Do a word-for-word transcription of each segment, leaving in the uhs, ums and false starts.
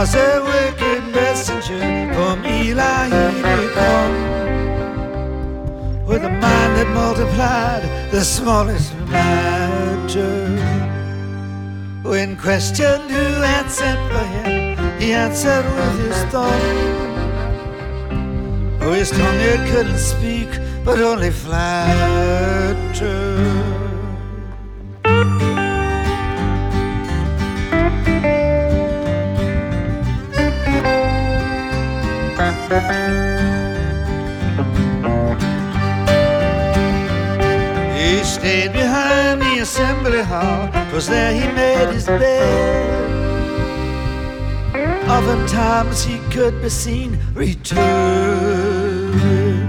was a wicked messenger from Eli to come, with a mind that multiplied the smallest matter. When questioned who had sent for him, he answered with his thumb. Oh, his tongue it couldn't speak, but only flatter. He stayed behind the assembly hall, 'twas there he made his bed. Oftentimes he could be seen returning,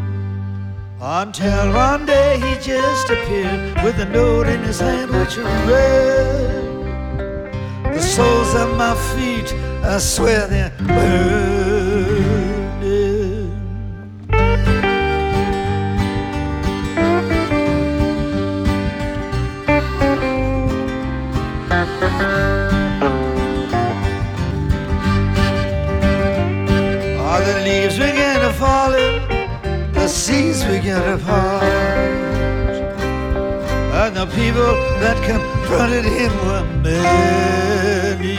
until one day he just appeared with a note in his hand which read, "The soles of my feet, I swear they're burning." All the leaves began to fall in, the seas began to part, and the people that confronted him were many.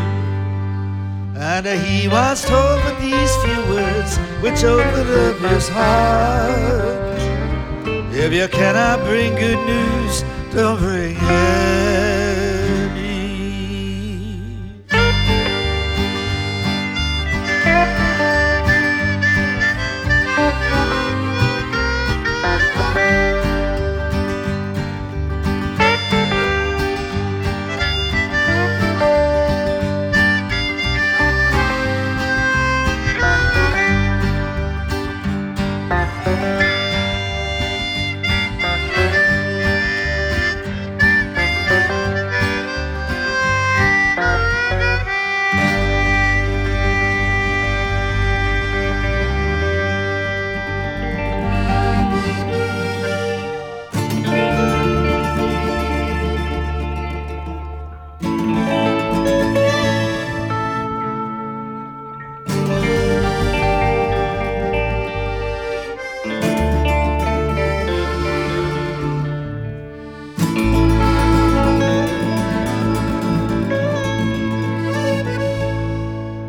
And he was told with these few words which opened up his heart: if you cannot bring good news, don't bring it.